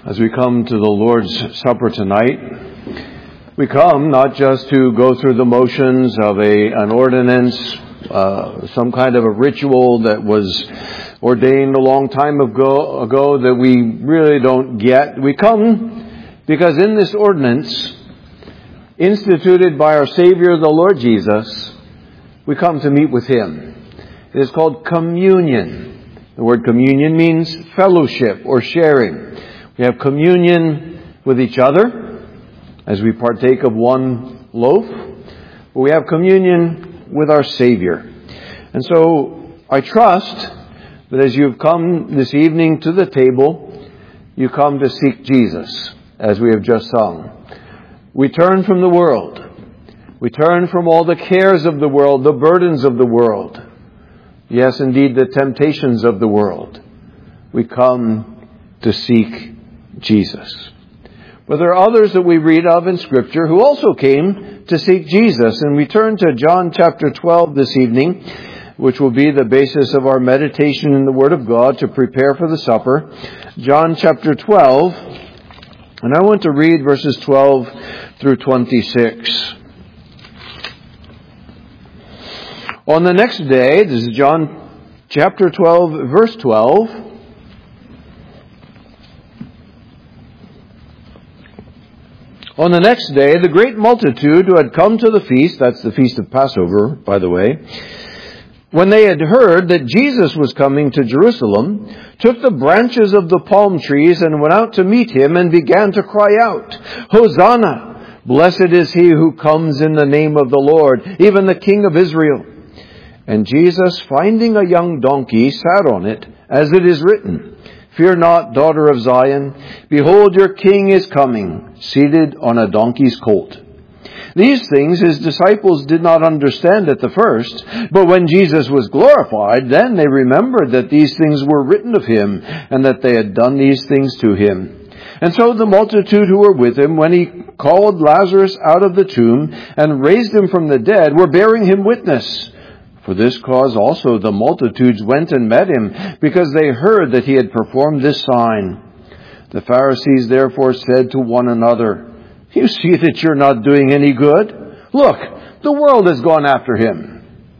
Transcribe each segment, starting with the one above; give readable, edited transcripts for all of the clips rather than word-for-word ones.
As we come to the Lord's Supper tonight, we come not just to go through the motions of an ordinance, some kind of a ritual that was ordained a long time ago that we really don't get. We come because in this ordinance, instituted by our Savior, the Lord Jesus, we come to meet with Him. It is called communion. The word communion means fellowship or sharing. We have communion with each other as we partake of one loaf. But we have communion with our Savior. And so I trust that as you've come this evening to the table, you come to seek Jesus, as we have just sung. We turn from the world. We turn from all the cares of the world, the burdens of the world. Yes, indeed, the temptations of the world. We come to seek Jesus. But there are others that we read of in Scripture who also came to seek Jesus. And we turn to John chapter 12 this evening, which will be the basis of our meditation in the Word of God to prepare for the supper. John chapter 12. And I want to read verses 12 through 26. On the next day, this is John chapter 12, verse 12. On the next day, the great multitude who had come to the feast, that's the feast of Passover, by the way, when they had heard that Jesus was coming to Jerusalem, took the branches of the palm trees and went out to meet him and began to cry out, Hosanna! Blessed is he who comes in the name of the Lord, even the King of Israel. And Jesus, finding a young donkey, sat on it, as it is written, Fear not, daughter of Zion. Behold, your king is coming, seated on a donkey's colt. These things his disciples did not understand at the first, but when Jesus was glorified, then they remembered that these things were written of him, and that they had done these things to him. And so the multitude who were with him, when he called Lazarus out of the tomb and raised him from the dead, were bearing him witness. For this cause also the multitudes went and met him, because they heard that he had performed this sign. The Pharisees therefore said to one another, You see that you're not doing any good? Look, the world has gone after him.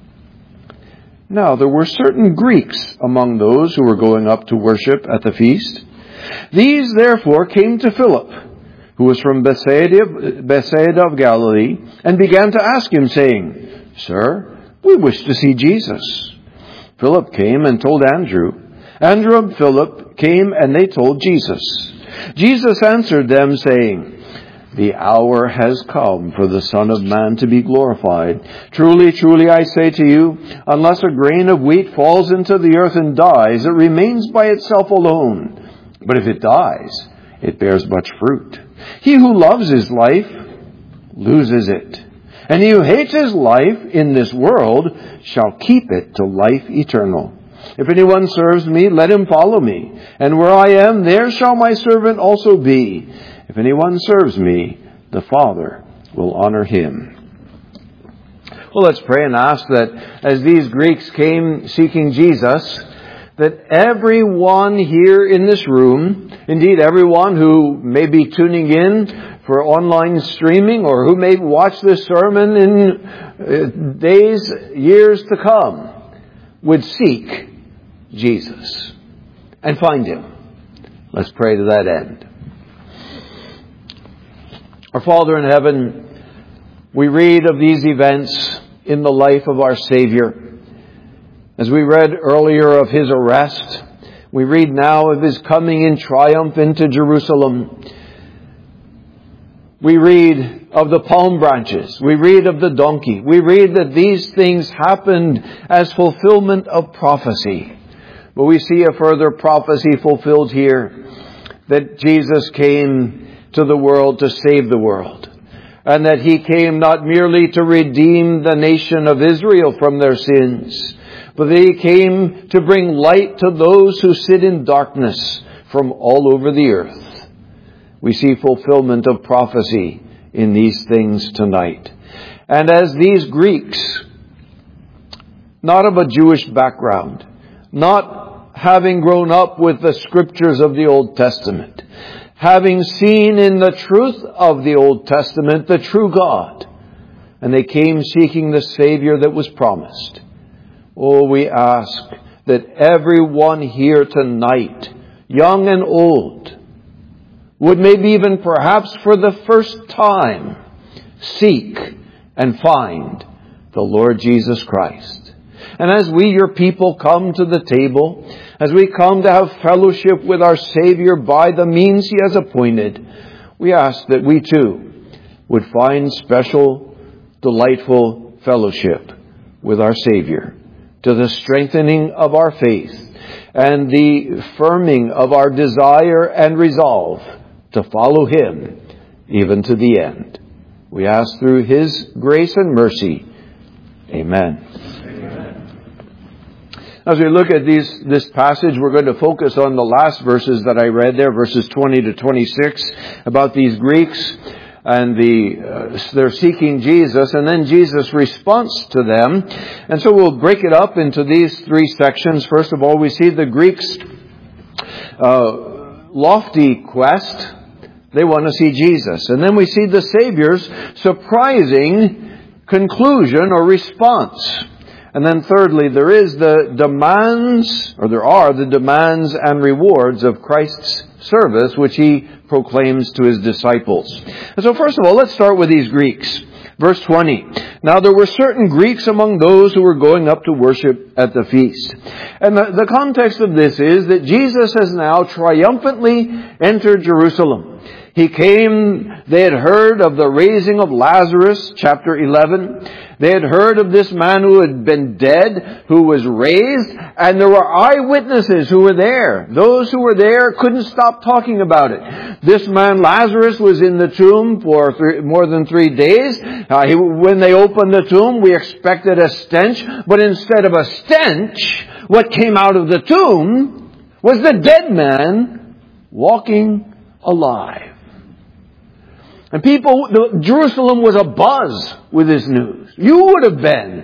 Now there were certain Greeks among those who were going up to worship at the feast. These therefore came to Philip, who was from Bethsaida of Galilee, and began to ask him, saying, Sir, we wish to see Jesus. Philip came and told Andrew. Andrew and Philip came and they told Jesus. Jesus answered them, saying, The hour has come for the Son of Man to be glorified. Truly, truly, I say to you, unless a grain of wheat falls into the earth and dies, it remains by itself alone. But if it dies, it bears much fruit. He who loves his life loses it. And he who hates his life in this world shall keep it to life eternal. If anyone serves me, let him follow me. And where I am, there shall my servant also be. If anyone serves me, the Father will honor him. Well, let's pray and ask that as these Greeks came seeking Jesus, that everyone here in this room, indeed everyone who may be tuning in for online streaming or who may watch this sermon in days, years to come, would seek Jesus and find him. Let's pray to that end. Our Father in heaven, we read of these events in the life of our Savior. As we read earlier of his arrest, we read now of his coming in triumph into Jerusalem. We read of the palm branches. We read of the donkey. We read that these things happened as fulfillment of prophecy. But we see a further prophecy fulfilled here, that Jesus came to the world to save the world. And that he came not merely to redeem the nation of Israel from their sins, but that he came to bring light to those who sit in darkness from all over the earth. We see fulfillment of prophecy in these things tonight. And as these Greeks, not of a Jewish background, not having grown up with the scriptures of the Old Testament, having seen in the truth of the Old Testament the true God. And they came seeking the Savior that was promised. Oh, we ask that everyone here tonight, young and old, would maybe even perhaps for the first time seek and find the Lord Jesus Christ. And as we, your people, come to the table, as we come to have fellowship with our Savior by the means He has appointed, we ask that we too would find special, delightful fellowship with our Savior, to the strengthening of our faith and the firming of our desire and resolve to follow Him even to the end. We ask through His grace and mercy. Amen. As we look at this passage, we're going to focus on the last verses that I read there, verses 20 to 26, about these Greeks and they're seeking Jesus, and then Jesus' response to them. And so we'll break it up into these three sections. First of all, we see the Greeks' lofty quest. They want to see Jesus. And then we see the Savior's surprising conclusion or response. And then thirdly, there are the demands and rewards of Christ's service, which He proclaims to His disciples. And so first of all, let's start with these Greeks. Verse 20. Now there were certain Greeks among those who were going up to worship at the feast. And the context of this is that Jesus has now triumphantly entered Jerusalem. He came, they had heard of the raising of Lazarus, chapter 11. They had heard of this man who had been dead, who was raised, and there were eyewitnesses who were there. Those who were there couldn't stop talking about it. This man, Lazarus, was in the tomb for more than 3 days. When they opened the tomb, we expected a stench, but instead of a stench, what came out of the tomb was the dead man walking alive. And Jerusalem was abuzz with this news. You would have been.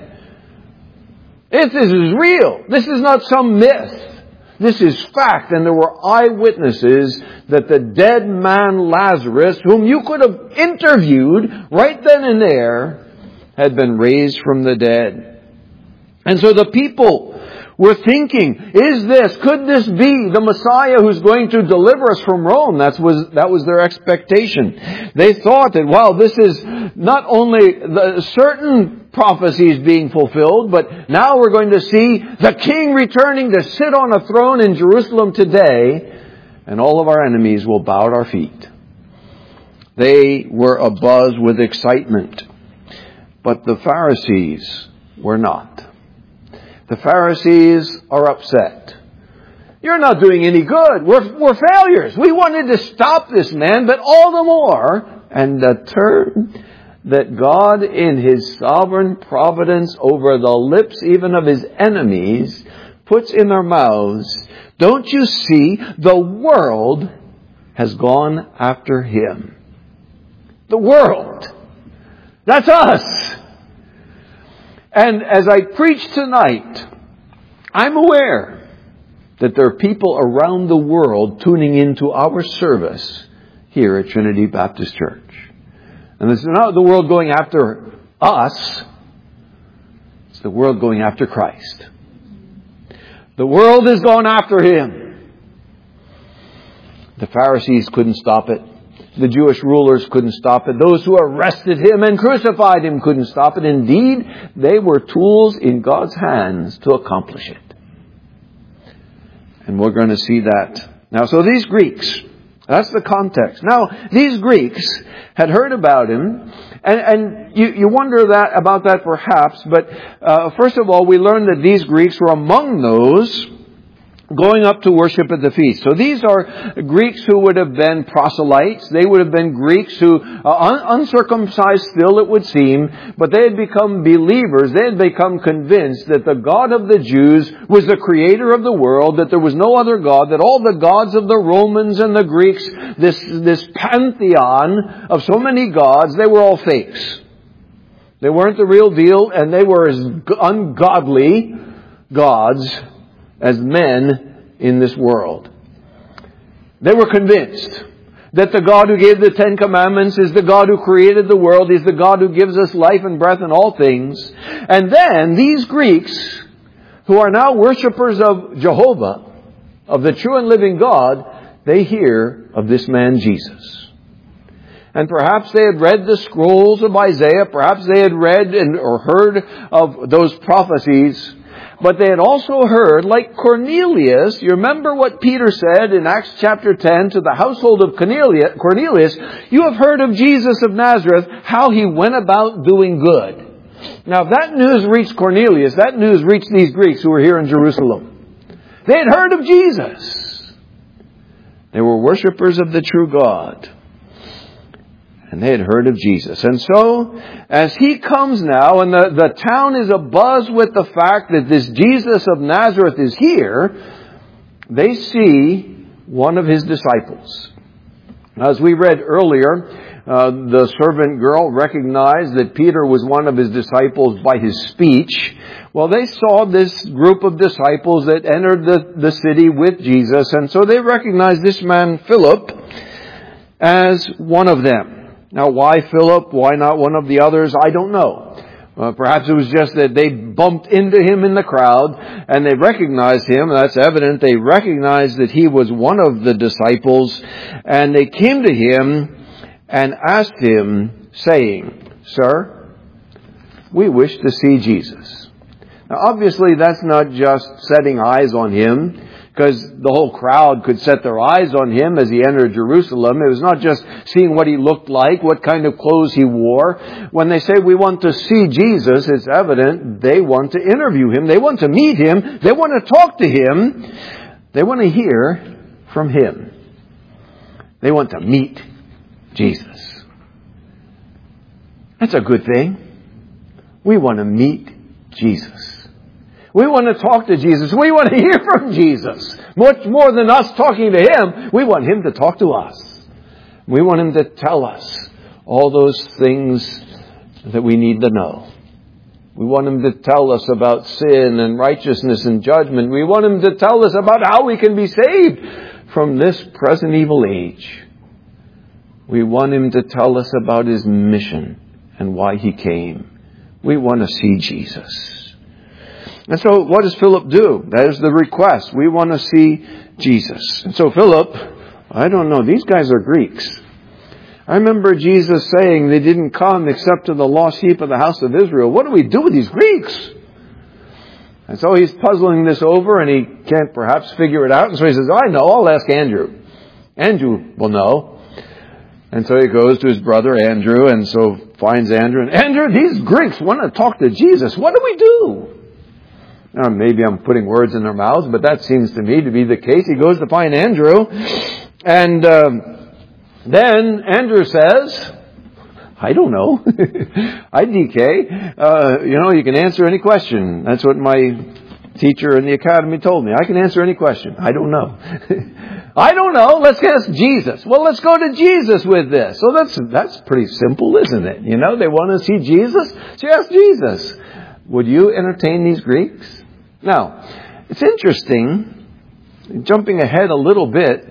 This is real. This is not some myth. This is fact. And there were eyewitnesses that the dead man Lazarus, whom you could have interviewed right then and there, had been raised from the dead. And so the people were thinking, could this be the Messiah who's going to deliver us from Rome? That was their expectation. They thought that, this is not only the certain prophecies being fulfilled, but now we're going to see the King returning to sit on a throne in Jerusalem today, and all of our enemies will bow at our feet. They were abuzz with excitement, but the Pharisees were not. The Pharisees are upset. You're not doing any good. We're failures. We wanted to stop this man, but all the more, and the turn that God in His sovereign providence over the lips even of His enemies puts in their mouths. Don't you see? The world has gone after Him. The world. That's us. And as I preach tonight, I'm aware that there are people around the world tuning into our service here at Trinity Baptist Church. And it's not the world going after us, it's the world going after Christ. The world has gone after Him. The Pharisees couldn't stop it. The Jewish rulers couldn't stop it. Those who arrested Him and crucified Him couldn't stop it. Indeed, they were tools in God's hands to accomplish it. And we're going to see that. Now, so these Greeks, that's the context. Now, these Greeks had heard about Him, and you wonder about that perhaps, but first of all, we learn that these Greeks were among those going up to worship at the feast. So these are Greeks who would have been proselytes. They would have been Greeks who, uncircumcised still it would seem, but they had become believers. They had become convinced that the God of the Jews was the creator of the world, that there was no other God, that all the gods of the Romans and the Greeks, this pantheon of so many gods, they were all fakes. They weren't the real deal, and they were as ungodly gods as men in this world. They were convinced. that the God who gave the 10 Commandments is the God who created the world. He's the God who gives us life and breath and all things. And then these Greeks, who are now worshippers of Jehovah, of the true and living God, they hear of this man Jesus. And perhaps they had read the scrolls of Isaiah. Perhaps they had read or heard of those prophecies. But they had also heard, like Cornelius, you remember what Peter said in Acts chapter 10 to the household of Cornelius, you have heard of Jesus of Nazareth, how he went about doing good. Now if that news reached Cornelius, that news reached these Greeks who were here in Jerusalem. They had heard of Jesus. They were worshippers of the true God. And they had heard of Jesus. And so, as he comes now, and the town is abuzz with the fact that this Jesus of Nazareth is here, they see one of his disciples. As we read earlier, the servant girl recognized that Peter was one of his disciples by his speech. Well, they saw this group of disciples that entered the city with Jesus, and so they recognized this man, Philip, as one of them. Now, why Philip? Why not one of the others? I don't know. Perhaps it was just that they bumped into him in the crowd and they recognized him. That's evident. They recognized that he was one of the disciples, and they came to him and asked him, saying, "Sir, we wish to see Jesus." Now, obviously, that's not just setting eyes on him, because the whole crowd could set their eyes on him as he entered Jerusalem. It was not just seeing what he looked like, what kind of clothes he wore. When they say we want to see Jesus, it's evident they want to interview him. They want to meet him. They want to talk to him. They want to hear from him. They want to meet Jesus. That's a good thing. We want to meet Jesus. We want to talk to Jesus. We want to hear from Jesus. Much more than us talking to him, we want him to talk to us. We want him to tell us all those things that we need to know. We want him to tell us about sin and righteousness and judgment. We want him to tell us about how we can be saved from this present evil age. We want him to tell us about his mission and why he came. We want to see Jesus. And so what does Philip do? That is the request. We want to see Jesus. And so Philip, I don't know, these guys are Greeks. I remember Jesus saying they didn't come except to the lost sheep of the house of Israel. What do we do with these Greeks? And so he's puzzling this over, and he can't perhaps figure it out. And so he says, I know, I'll ask Andrew. Andrew will know. And so he goes to his brother Andrew, and so finds Andrew. And Andrew, these Greeks want to talk to Jesus. What do we do? Now, maybe I'm putting words in their mouths, but that seems to me to be the case. He goes to find Andrew, and then Andrew says, I don't know. IDK, you can answer any question. That's what my teacher in the academy told me. I can answer any question. I don't know. I don't know. Let's ask Jesus. Well, let's go to Jesus with this. So that's pretty simple, isn't it? They want to see Jesus. So you ask Jesus, would you entertain these Greeks? Now, it's interesting, jumping ahead a little bit,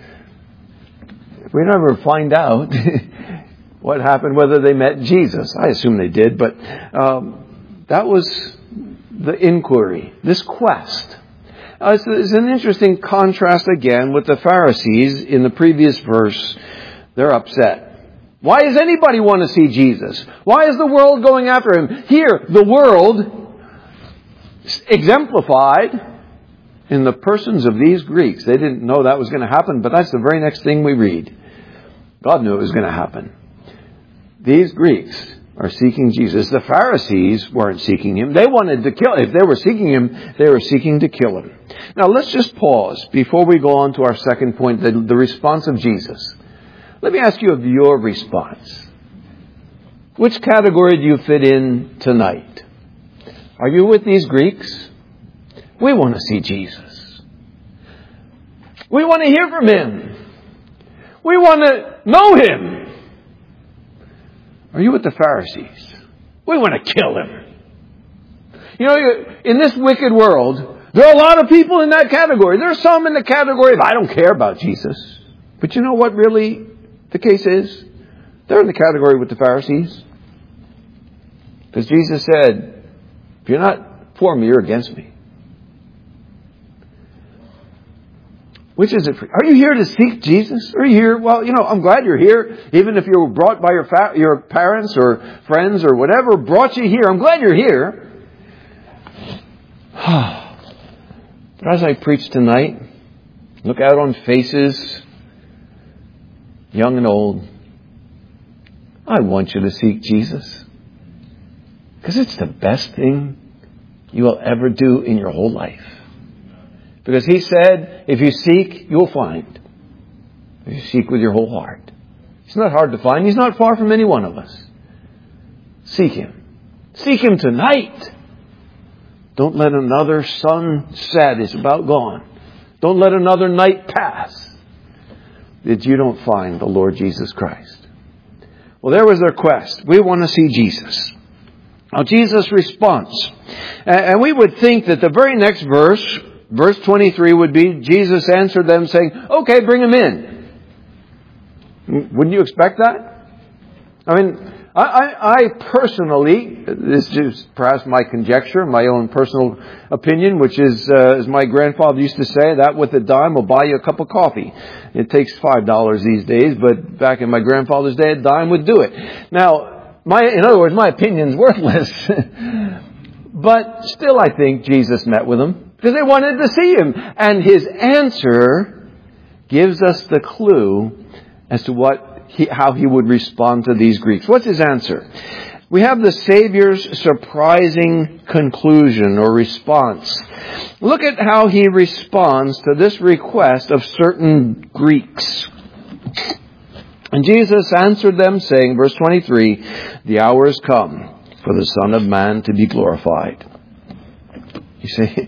we never find out what happened, whether they met Jesus. I assume they did, but that was the inquiry, this quest. It's an interesting contrast again with the Pharisees in the previous verse. They're upset. Why does anybody want to see Jesus? Why is the world going after him? Here, the world exemplified in the persons of these Greeks. They didn't know that was going to happen, but that's the very next thing we read. God knew it was going to happen. These Greeks are seeking Jesus. The Pharisees weren't seeking him. They wanted to kill him. If they were seeking him, they were seeking to kill him. Now let's just pause before we go on to our second point, the response of Jesus. Let me ask you of your response. Which category do you fit in tonight? Are you with these Greeks? We want to see Jesus. We want to hear from him. We want to know him. Are you with the Pharisees? We want to kill him. In this wicked world, there are a lot of people in that category. There are some in the category of, I don't care about Jesus. But you know what really the case is? They're in the category with the Pharisees. Because Jesus said, if you're not for me, you're against me. Which is it for you? Are you here to seek Jesus? Are you here? Well, I'm glad you're here. Even if you were brought by your parents or friends or whatever brought you here. I'm glad you're here. But as I preach tonight, look out on faces, young and old. I want you to seek Jesus. Because it's the best thing you will ever do in your whole life. Because He said, if you seek, you'll find. If you seek with your whole heart. He's not hard to find. He's not far from any one of us. Seek Him. Seek Him tonight. Don't let another sunset is about gone. Don't let another night pass that you don't find the Lord Jesus Christ. Well, there was their quest. We want to see Jesus. Now, Jesus responds. And we would think that the very next verse, verse 23, would be, Jesus answered them saying, okay, bring him in. Wouldn't you expect that? I mean, I personally, this is perhaps my conjecture, my own personal opinion, which is, as my grandfather used to say, that with a dime will buy you a cup of coffee. It takes $5 these days, but back in my grandfather's day, a dime would do it. Now, in other words, my opinion's worthless. But still, I think Jesus met with them because they wanted to see him. And his answer gives us the clue as to how he would respond to these Greeks. What's his answer? We have the Savior's surprising conclusion or response. Look at how he responds to this request of certain Greeks. And Jesus answered them saying, verse 23, the hour has come for the Son of Man to be glorified. You say,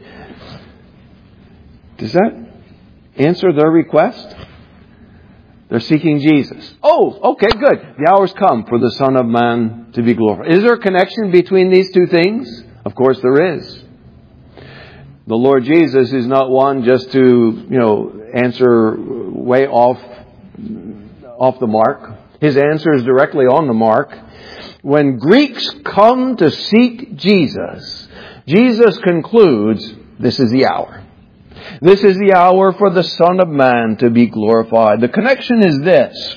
does that answer their request? They're seeking Jesus. Oh, okay, good. The hour's come for the Son of Man to be glorified. Is there a connection between these two things? Of course there is. The Lord Jesus is not one just to, answer way off the mark. His answer is directly on the mark. When Greeks come to seek Jesus, Jesus concludes, this is the hour. This is the hour for the Son of Man to be glorified. The connection is this.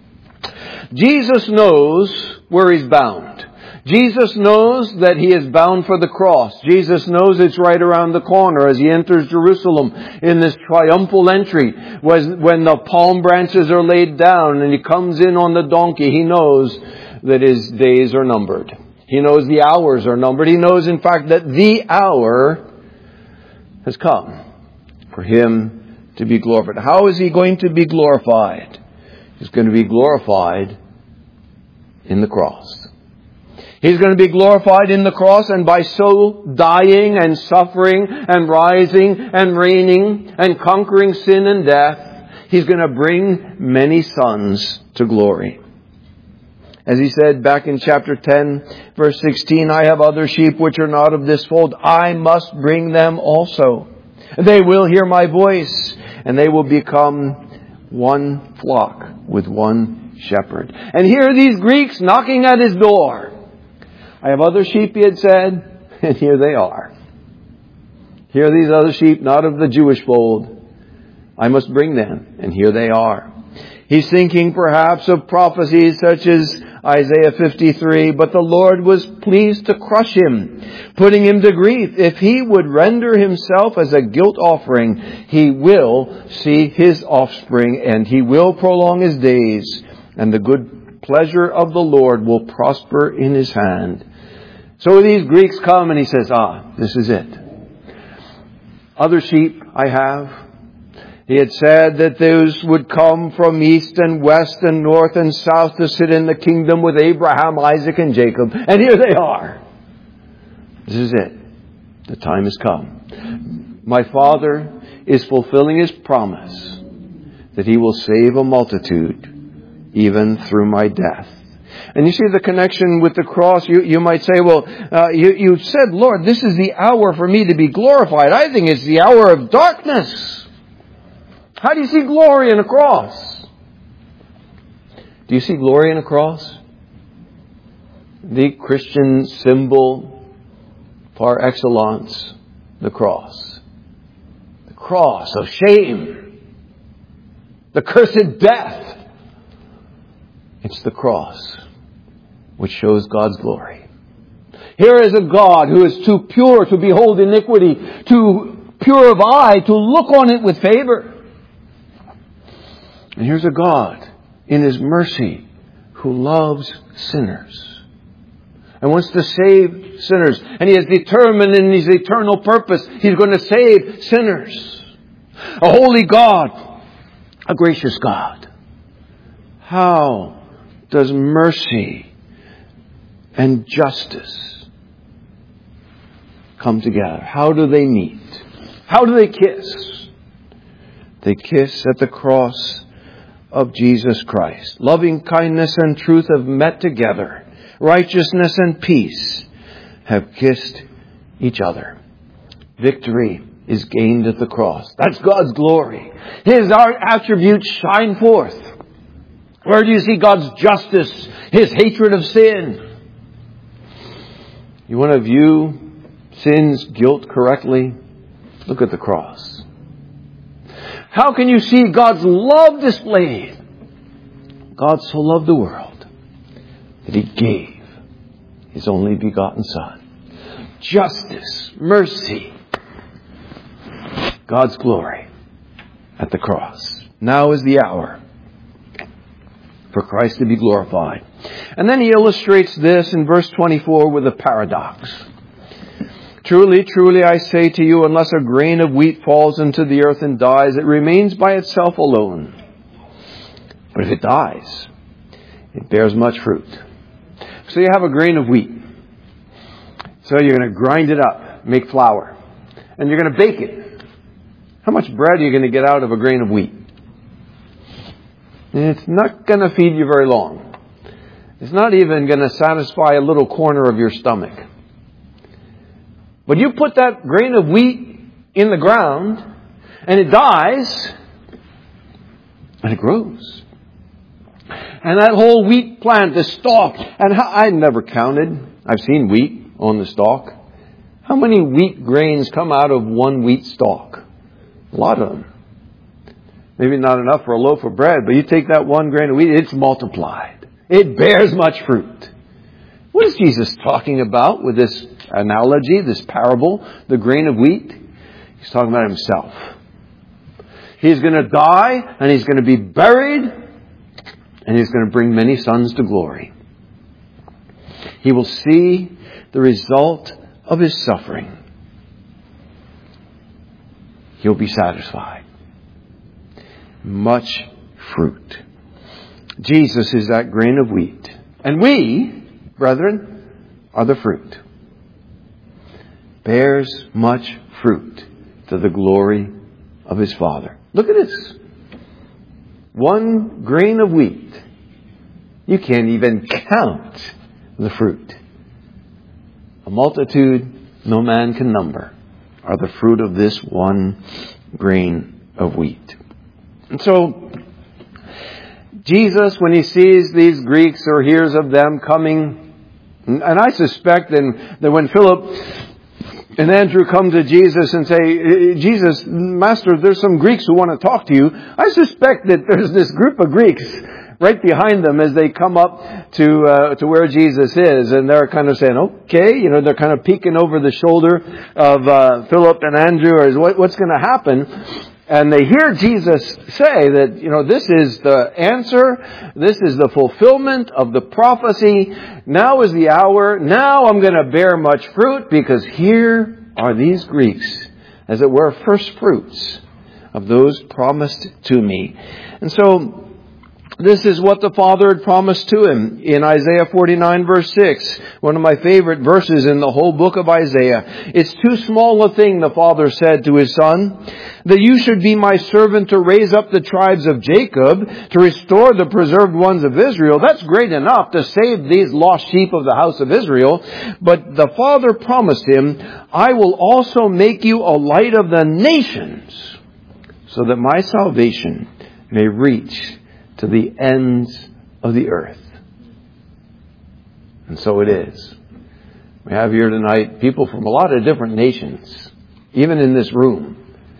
Jesus knows where he's bound. Jesus knows that he is bound for the cross. Jesus knows it's right around the corner as he enters Jerusalem in this triumphal entry. When the palm branches are laid down and he comes in on the donkey, he knows that his days are numbered. He knows the hours are numbered. He knows, in fact, that the hour has come for him to be glorified. How is he going to be glorified? He's going to be glorified in the cross. He's going to be glorified in the cross, and by so dying and suffering and rising and reigning and conquering sin and death, he's going to bring many sons to glory. As he said back in chapter 10, verse 16, I have other sheep which are not of this fold. I must bring them also. They will hear my voice, and they will become one flock with one shepherd. And here are these Greeks knocking at his door. I have other sheep, he had said, and here they are. Here are these other sheep, not of the Jewish fold. I must bring them, and here they are. He's thinking perhaps of prophecies such as Isaiah 53, but the Lord was pleased to crush him, putting him to grief. If he would render himself as a guilt offering, he will see his offspring, and he will prolong his days, and the good pleasure of the Lord will prosper in his hand. So these Greeks come, and he says, this is it. Other sheep I have. He had said that those would come from east and west and north and south to sit in the kingdom with Abraham, Isaac, and Jacob. And here they are. This is it. The time has come. My Father is fulfilling his promise that he will save a multitude even through my death. And you see the connection with the cross. You might say, well, you said, Lord, this is the hour for me to be glorified. I think it's the hour of darkness. How do you see glory in a cross? Do you see glory in a cross? The Christian symbol par excellence, the cross. The cross of shame. The cursed death. It's the cross which shows God's glory. Here is a God who is too pure to behold iniquity, too pure of eye to look on it with favor. And here's a God in His mercy who loves sinners and wants to save sinners. And He has determined in His eternal purpose He's going to save sinners. A holy God, a gracious God. How does mercy and justice come together? How do they meet? How do they kiss? They kiss at the cross of Jesus Christ. Loving kindness and truth have met together. Righteousness and peace have kissed each other. Victory is gained at the cross. That's God's glory. His attributes shine forth. Where do you see God's justice, His hatred of sin? You want to view sin's guilt correctly? Look at the cross. How can you see God's love displayed? God so loved the world that He gave His only begotten Son. Justice, mercy, God's glory at the cross. Now is the hour for Christ to be glorified. And then he illustrates this in verse 24 with a paradox. Truly, truly, I say to you, unless a grain of wheat falls into the earth and dies, it remains by itself alone. But if it dies, it bears much fruit. So you have a grain of wheat. So you're going to grind it up, make flour, and you're going to bake it. How much bread are you going to get out of a grain of wheat? And it's not going to feed you very long. It's not even going to satisfy a little corner of your stomach. But you put that grain of wheat in the ground, and it dies, and it grows. And that whole wheat plant, the stalk, and I never counted. I've seen wheat on the stalk. How many wheat grains come out of one wheat stalk? A lot of them. Maybe not enough for a loaf of bread, but you take that one grain of wheat, it's multiplied. It bears much fruit. What is Jesus talking about with this analogy, this parable, the grain of wheat? He's talking about Himself. He's going to die, and He's going to be buried, and He's going to bring many sons to glory. He will see the result of His suffering. He'll be satisfied. Much fruit. Jesus is that grain of wheat. And we, brethren, are the fruit. Bears much fruit to the glory of His Father. Look at this. One grain of wheat. You can't even count the fruit. A multitude no man can number are the fruit of this one grain of wheat. And so, Jesus, when He sees these Greeks or hears of them coming, and I suspect that when Philip and Andrew come to Jesus and say, Jesus, Master, there's some Greeks who want to talk to you. I suspect that there's this group of Greeks right behind them as they come up to where Jesus is. And they're kind of saying, okay, they're kind of peeking over the shoulder of Philip and Andrew, or what's going to happen. And they hear Jesus say that, this is the answer. This is the fulfillment of the prophecy. Now is the hour. Now I'm going to bear much fruit, because here are these Greeks, as it were, first fruits of those promised to me. And so this is what the Father had promised to Him in Isaiah 49 verse 6. One of my favorite verses in the whole book of Isaiah. It's too small a thing, the Father said to His Son, that you should be my servant to raise up the tribes of Jacob, to restore the preserved ones of Israel. That's great enough to save these lost sheep of the house of Israel. But the Father promised Him, I will also make you a light of the nations, so that my salvation may reach to the ends of the earth. And so it is. We have here tonight people from a lot of different nations, even in this room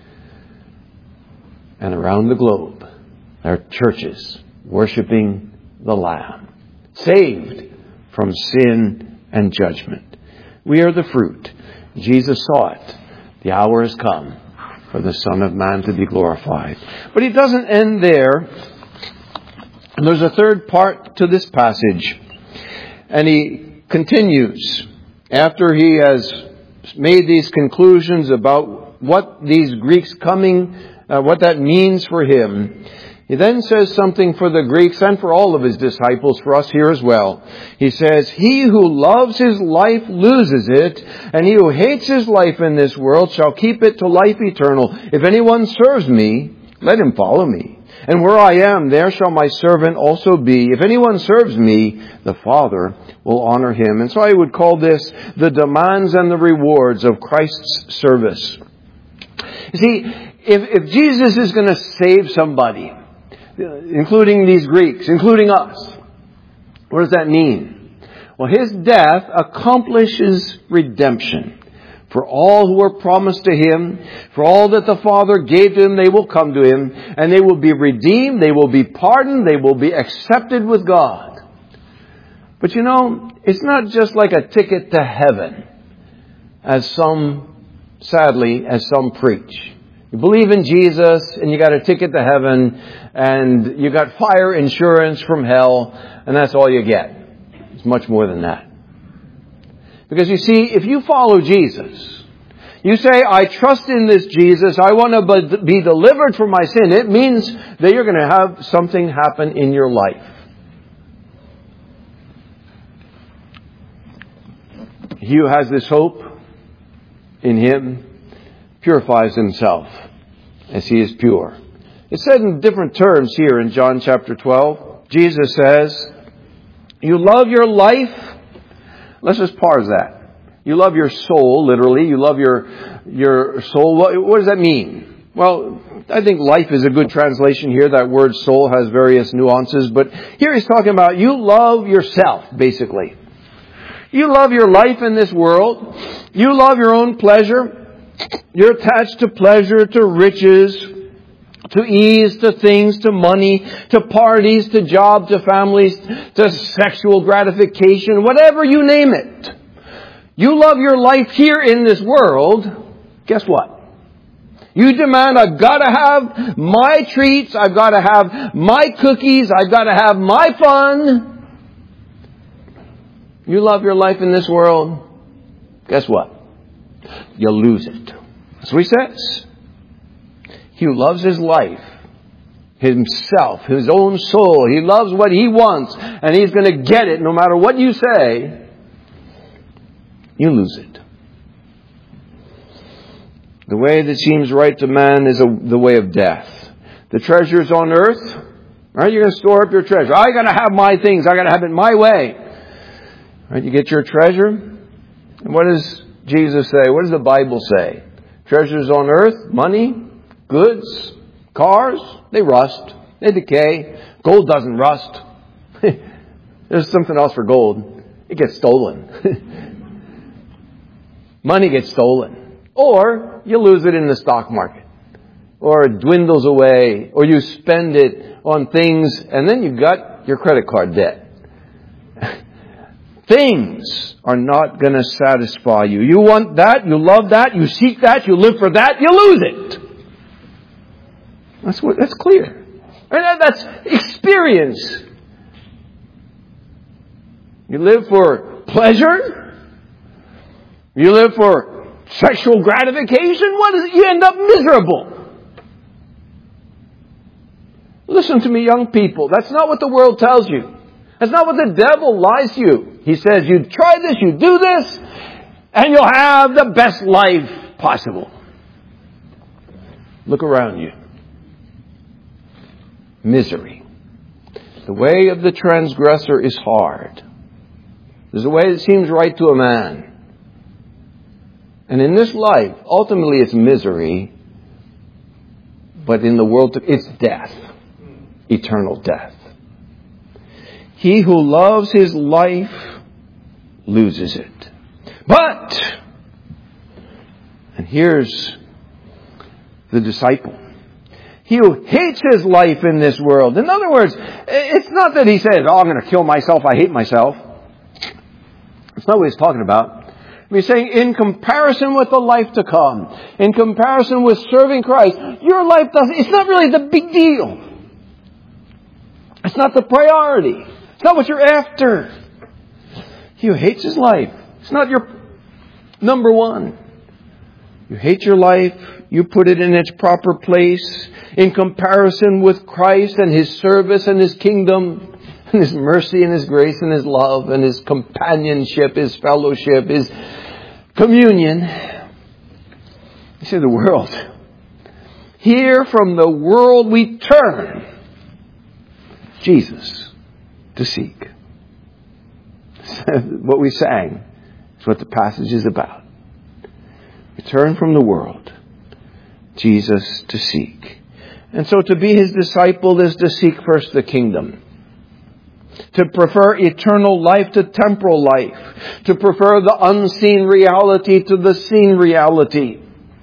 and around the globe. There are churches worshiping the Lamb, saved from sin and judgment. We are the fruit. Jesus saw it. The hour has come for the Son of Man to be glorified. But He doesn't end there. And there's a third part to this passage. And He continues after He has made these conclusions about what these Greeks coming, what that means for Him. He then says something for the Greeks and for all of His disciples, for us here as well. He says, "He who loves his life loses it, and he who hates his life in this world shall keep it to life eternal. If anyone serves me, let him follow me. And where I am, there shall my servant also be. If anyone serves me, the Father will honor him." And so I would call this the demands and the rewards of Christ's service. You see, if Jesus is going to save somebody, including these Greeks, including us, what does that mean? Well, His death accomplishes redemption. For all who are promised to Him, for all that the Father gave to Him, they will come to Him, and they will be redeemed, they will be pardoned, they will be accepted with God. But you know, it's not just like a ticket to heaven, as some preach. You believe in Jesus, and you got a ticket to heaven, and you got fire insurance from hell, and that's all you get. It's much more than that. Because you see, if you follow Jesus, you say, "I trust in this Jesus, I want to be delivered from my sin," it means that you're going to have something happen in your life. He who has this hope in Him purifies himself as He is pure. It's said in different terms here in John chapter 12. Jesus says, "You love your life." Let's just pause that. You love your soul, literally. You love your soul. What does that mean? Well, I think life is a good translation here. That word soul has various nuances. But here He's talking about you love yourself, basically. You love your life in this world. You love your own pleasure. You're attached to pleasure, to riches, to ease, to things, to money, to parties, to job, to families, to sexual gratification, whatever you name it. You love your life here in this world. Guess what? You demand, "I've got to have my treats, I've got to have my cookies, I've got to have my fun." You love your life in this world. Guess what? You'll lose it. That's what He says. He who loves his life, himself, his own soul, he loves what he wants, and he's going to get it no matter what you say, you lose it. The way that seems right to man is the way of death. The treasures on earth, right? You're going to store up your treasure. I got to have my things. I got to have it my way. Right? You get your treasure. And what does Jesus say? What does the Bible say? Treasures on earth, money, goods, cars, they rust. They decay. Gold doesn't rust. There's something else for gold. It gets stolen. Money gets stolen. Or you lose it in the stock market. Or it dwindles away. Or you spend it on things and then you've got your credit card debt. Things are not going to satisfy you. You want that, you love that, you seek that, you live for that, you lose it. That's clear. That's experience. You live for pleasure. You live for sexual gratification. What is it? You end up miserable. Listen to me, young people. That's not what the world tells you. That's not what the devil lies to you. He says, you try this, you do this, and you'll have the best life possible. Look around you. Misery. The way of the transgressor is hard. There's a way that seems right to a man. And in this life, ultimately it's misery, but in the world, it's death. Eternal death. He who loves his life loses it. But, and here's the disciple, he who hates his life in this world. In other words, it's not that he says, oh, I'm going to kill myself, I hate myself. That's not what he's talking about. He's saying in comparison with the life to come, in comparison with serving Christ, your life it's not really the big deal. It's not the priority. It's not what you're after. He who hates his life, it's not your number one. You hate your life, you put it in its proper place in comparison with Christ and His service and His kingdom and His mercy and His grace and His love and His companionship, His fellowship, His communion. You see, the world. Here from the world we turn Jesus to seek. What we sang is what the passage is about. We turn from the world, Jesus to seek. And so to be His disciple is to seek first the kingdom. To prefer eternal life to temporal life. To prefer the unseen reality to the seen reality.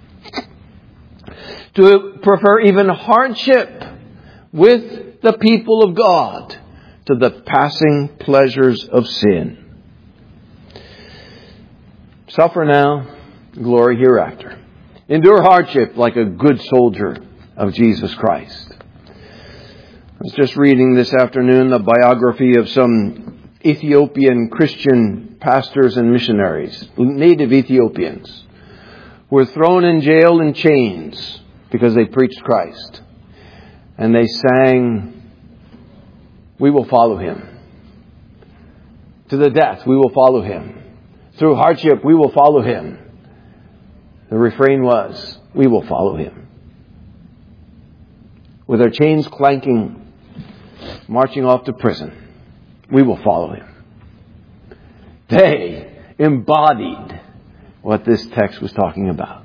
To prefer even hardship with the people of God to the passing pleasures of sin. Suffer now, glory hereafter. Endure hardship like a good soldier of Jesus Christ. I was just reading this afternoon the biography of some Ethiopian Christian pastors and missionaries, native Ethiopians, who were thrown in jail in chains because they preached Christ. And they sang, "We will follow Him. To the death, we will follow Him. Through hardship, we will follow Him." The refrain was, "We will follow Him." With their chains clanking, marching off to prison, we will follow Him. They embodied what this text was talking about.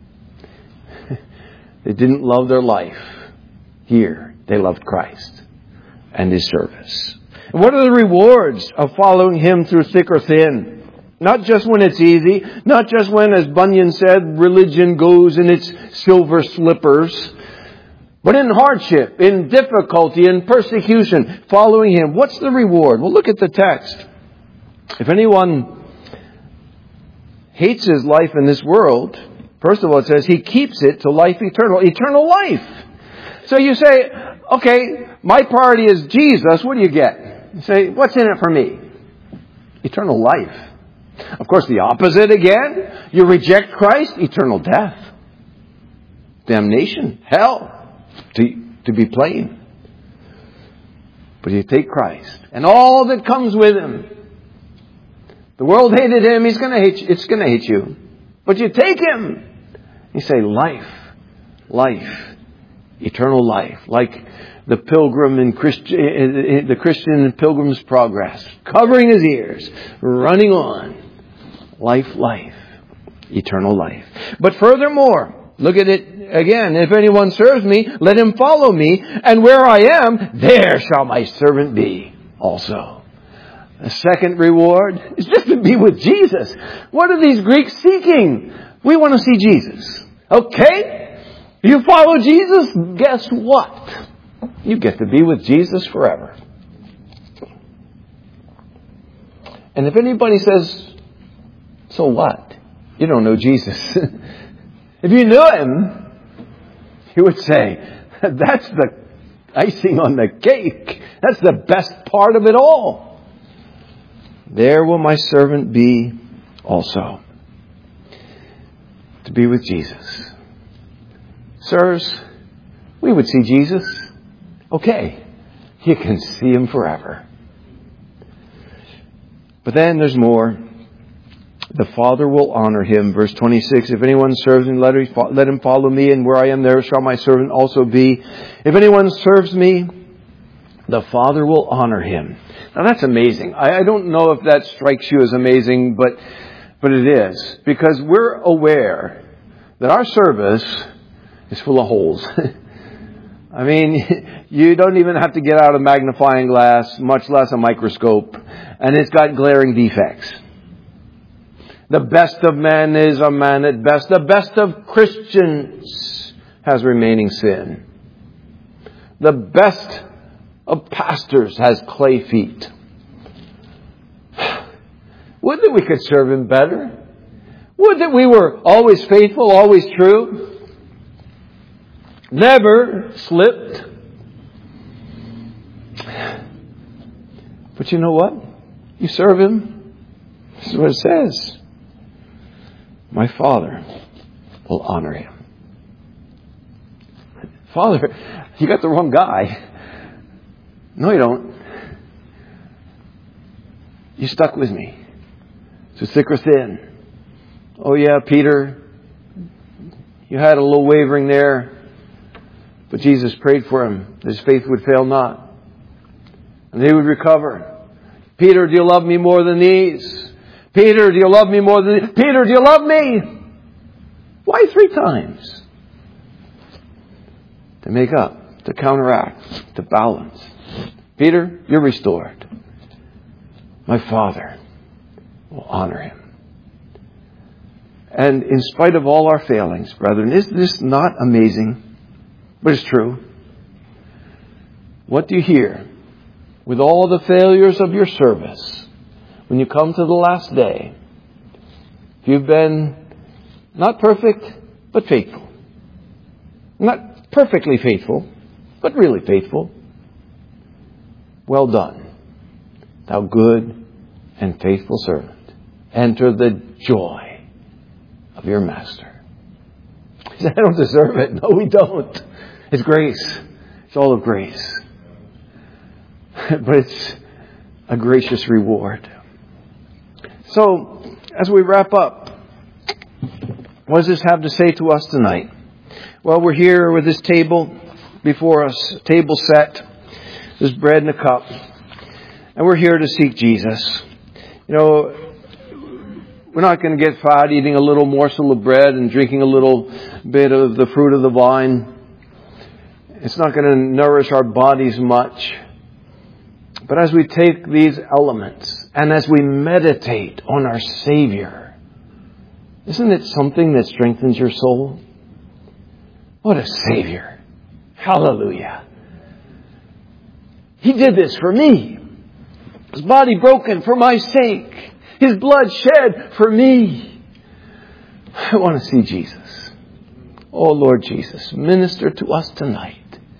They didn't love their life here. They loved Christ and His service. And what are the rewards of following Him through thick or thin? Not just when it's easy, not just when, as Bunyan said, religion goes in its silver slippers, but in hardship, in difficulty, in persecution, following Him. What's the reward? Well, look at the text. If anyone hates his life in this world, first of all, it says he keeps it to life eternal. Eternal life. So you say, okay, my priority is Jesus. What do you get? You say, what's in it for me? Eternal life. Of course, the opposite again. You reject Christ, eternal death. Damnation, hell, to be plain. But you take Christ and all that comes with Him. The world hated Him, He's going to hate you. It's going to hate you. But you take Him. You say life, eternal life. Like the pilgrim in the Christian in Pilgrim's Progress, covering his ears, running on. Life, eternal life. But furthermore, look at it again. If anyone serves me, let him follow me. And where I am, there shall my servant be also. The second reward is just to be with Jesus. What are these Greeks seeking? We want to see Jesus. Okay? You follow Jesus, guess what? You get to be with Jesus forever. And if anybody says, so what? You don't know Jesus. If you knew Him, you would say, that's the icing on the cake. That's the best part of it all. There will my servant be also. To be with Jesus. Sirs, we would see Jesus. Okay, you can see Him forever. But then there's more. The Father will honor him. Verse 26, if anyone serves me, let him follow me, and where I am, there shall my servant also be. If anyone serves me, the Father will honor him. Now that's amazing. I don't know if that strikes you as amazing, but it is. Because we're aware that our service is full of holes. I mean, you don't even have to get out a magnifying glass, much less a microscope, and it's got glaring defects. The best of men is a man at best. The best of Christians has remaining sin. The best of pastors has clay feet. Would that we could serve Him better. Would that we were always faithful, always true. Never slipped. But you know what? You serve Him. This is what it says. My Father will honor him. Father, you got the wrong guy. No, you don't. You stuck with me. Through thick or thin. Oh yeah, Peter, you had a little wavering there. But Jesus prayed for him. His faith would fail not. And he would recover. Peter, do you love me more than these? Peter, do you love me more than these? Peter, do you love me? Why 3 times? To make up, to counteract, to balance. Peter, you're restored. My Father will honor him. And in spite of all our failings, brethren, is this not amazing? But it's true. What do you hear? With all the failures of your service, when you come to the last day, you've been not perfect, but faithful. Not perfectly faithful, but really faithful. Well done, thou good and faithful servant. Enter the joy of your master. He said, I don't deserve it. No, we don't. It's grace. It's all of grace. But it's a gracious reward. So, as we wrap up, what does this have to say to us tonight? Well, we're here with this table before us, table set. There's bread and a cup. And we're here to seek Jesus. You know, we're not going to get fat eating a little morsel of bread and drinking a little bit of the fruit of the vine. It's not going to nourish our bodies much. But as we take these elements and as we meditate on our Savior, isn't it something that strengthens your soul? What a Savior. Hallelujah. He did this for me. His body broken for my sake. His blood shed for me. I want to see Jesus. Oh Lord Jesus, minister to us tonight.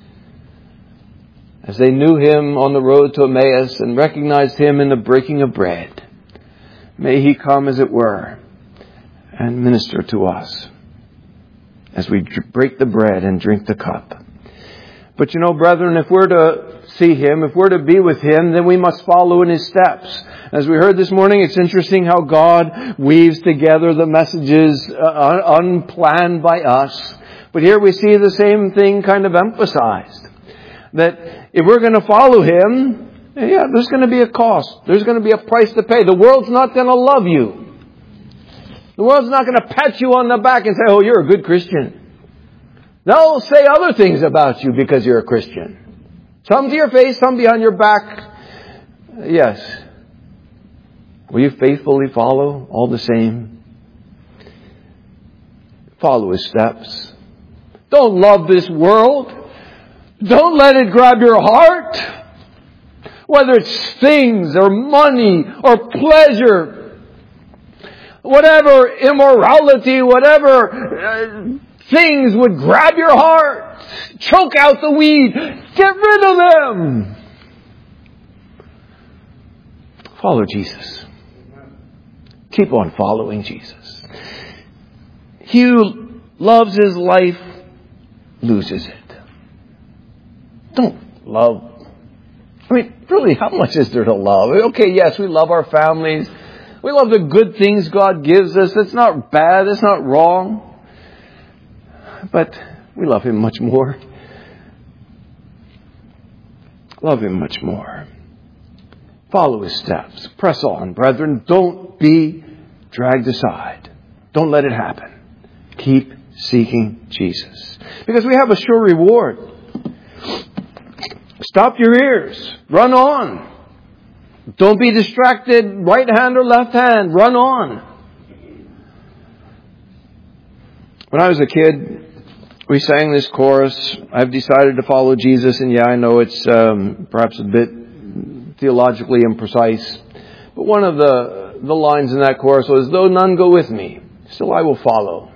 As they knew Him on the road to Emmaus and recognized Him in the breaking of bread, may He come, as it were, and minister to us as we break the bread and drink the cup. But you know, brethren, if we're to see Him, if we're to be with Him, then we must follow in His steps. As we heard this morning, it's interesting how God weaves together the messages unplanned by us. But here we see the same thing kind of emphasized. That if we're going to follow Him, yeah, there's going to be a cost. There's going to be a price to pay. The world's not going to love you. The world's not going to pat you on the back and say, oh, you're a good Christian. They'll say other things about you because you're a Christian. Some to your face, some behind your back. Yes. Will you faithfully follow all the same? Follow His steps. Don't love this world. Don't let it grab your heart. Whether it's things or money or pleasure, whatever immorality, whatever things would grab your heart, choke out the weed, get rid of them. Follow Jesus. Keep on following Jesus. He who loves his life loses it. Don't love. I mean, really, how much is there to love? Okay, yes, we love our families. We love the good things God gives us. It's not bad. It's not wrong. But we love Him much more. Love Him much more. Follow His steps. Press on, brethren. Don't be dragged aside. Don't let it happen. Keep seeking Jesus. Because we have a sure reward. Stop your ears. Run on. Don't be distracted, right hand or left hand. Run on. When I was a kid, we sang this chorus, I've decided to follow Jesus, and I know it's perhaps a bit theologically imprecise, but one of the lines in that chorus was, though none go with me, still I will follow.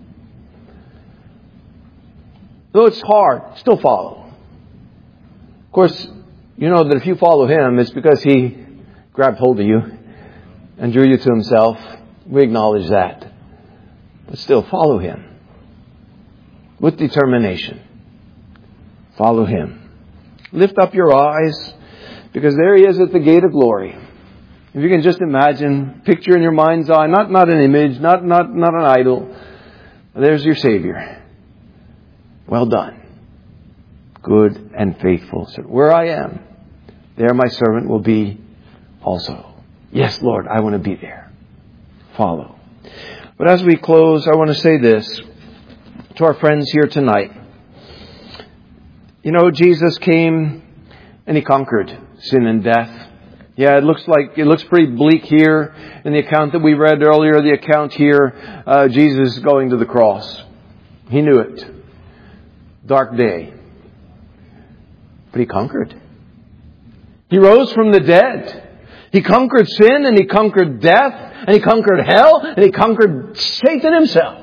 Though it's hard, still follow. Of course, you know that if you follow Him, it's because He grabbed hold of you and drew you to Himself. We acknowledge that. But still, follow Him. With determination. Follow Him. Lift up your eyes, because there He is at the gate of glory. If you can just imagine, picture in your mind's eye, not an image, not an idol. There's your Savior. Well done. Good and faithful servant. Where I am, there my servant will be also. Yes, Lord, I want to be there. Follow. But as we close, I want to say this to our friends here tonight. You know, Jesus came and He conquered sin and death. Yeah, it looks pretty bleak here in the account that we read earlier, the account here, Jesus going to the cross. He knew it. Dark day. But He conquered. He rose from the dead. He conquered sin, and He conquered death, and He conquered hell, and He conquered Satan himself.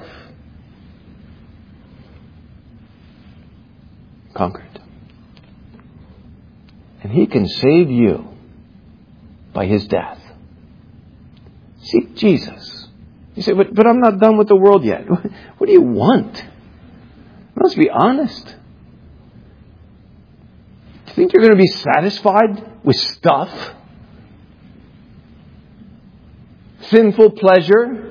Conquered. And He can save you by His death. Seek Jesus. You say, but I'm not done with the world yet. What do you want? Let's be honest. Do you think you're going to be satisfied with stuff? Sinful pleasure?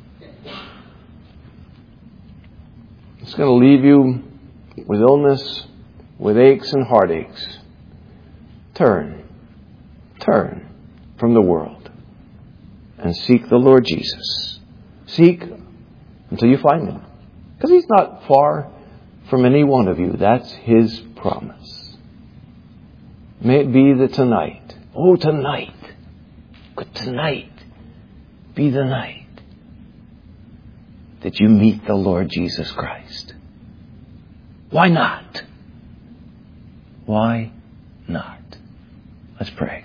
It's going to leave you with illness, with aches and heartaches. Turn from the world and seek the Lord Jesus. Seek until you find Him. Because He's not far from any one of you. That's His promise. May it be that tonight, could tonight be the night that you meet the Lord Jesus Christ. Why not? Why not? Let's pray.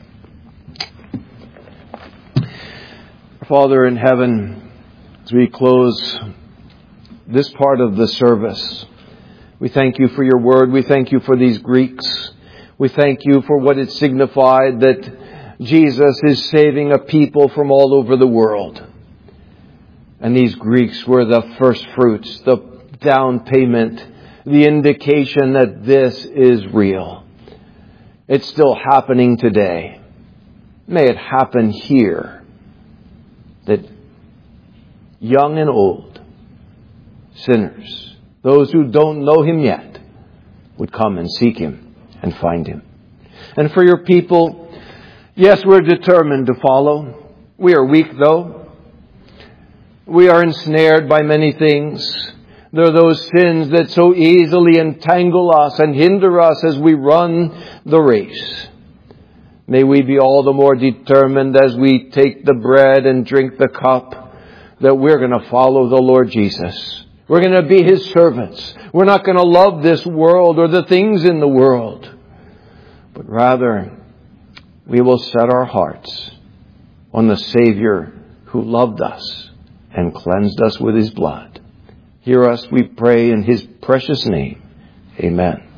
Father in heaven, as we close this part of the service, we thank You for Your word. We thank You for these Greeks. We thank You for what it signified that Jesus is saving a people from all over the world. And these Greeks were the first fruits, the down payment, the indication that this is real. It's still happening today. May it happen here, that young and old, sinners, those who don't know Him yet, would come and seek Him and find Him. And for Your people, yes, we're determined to follow. We are weak, though. We are ensnared by many things. There are those sins that so easily entangle us and hinder us as we run the race. May we be all the more determined as we take the bread and drink the cup that we're going to follow the Lord Jesus. We're going to be His servants. We're not going to love this world or the things in the world, but rather we will set our hearts on the Savior who loved us and cleansed us with His blood. Hear us, we pray, in His precious name. Amen.